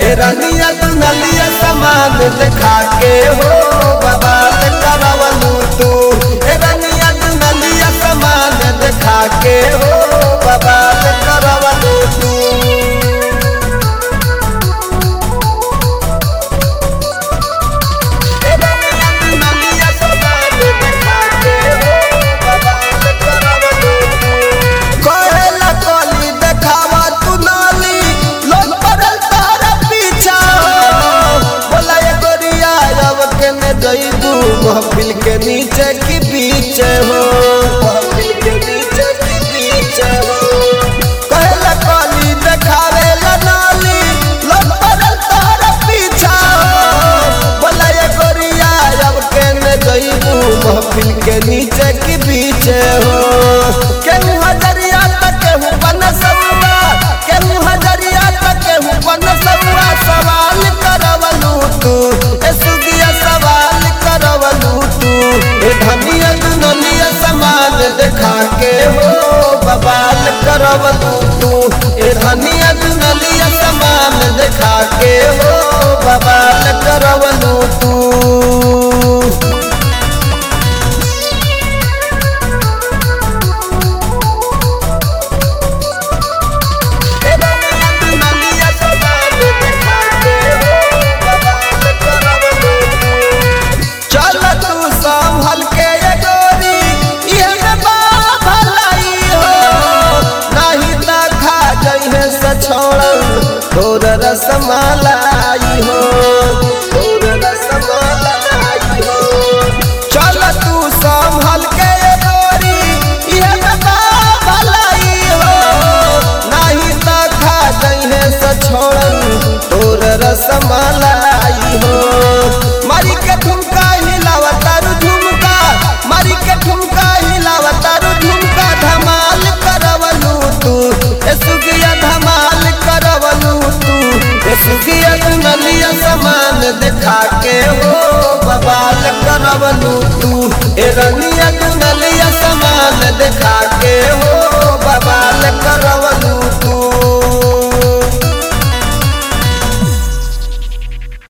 रनिया दुनलिया समान देखा के हो बवाल करवलू तू। रनिया दुनलिया समान देखा के हो बवाल करवलू तू। महफिल के नीचे की बीच हो, महफिल के नीचे की बीच हो। कहला काली देखावे ला नाली लोग पड़ल तारा पीछा हो। बोला ये गोरिया अब के न जइबू महफिल के नीचे की बीच हो। केहू हजरिया तक केहू बनसुआ, केहू हजरिया तक केहू बनसुआ। सवाल करवलू तू ए सुगिया सवाल करवलू तू। धनिया दुनलिया समान देखा के हो बवाल करवलू तू। धनिया दुनलिया समान देखा के हो बवाल करवलू तू। तोर रसमलाई हो, तोर रसमलाई हो। चल तू संभल के गोरी ये भलाई हो। नहीं तो खा जइहे सछोड़न तोर रसमलाई हो। मारी के ठुमका हिलावा तारू झुमका, मारी के ठुमका हिलावा तारू झुमका। धमाल करवलू तू ए सुगिया धमाल करवलू तू। सुगिया दुनलिया समान देखा के हो बवाल करवलू तू। रनिया दुनलिया समान देखा के हो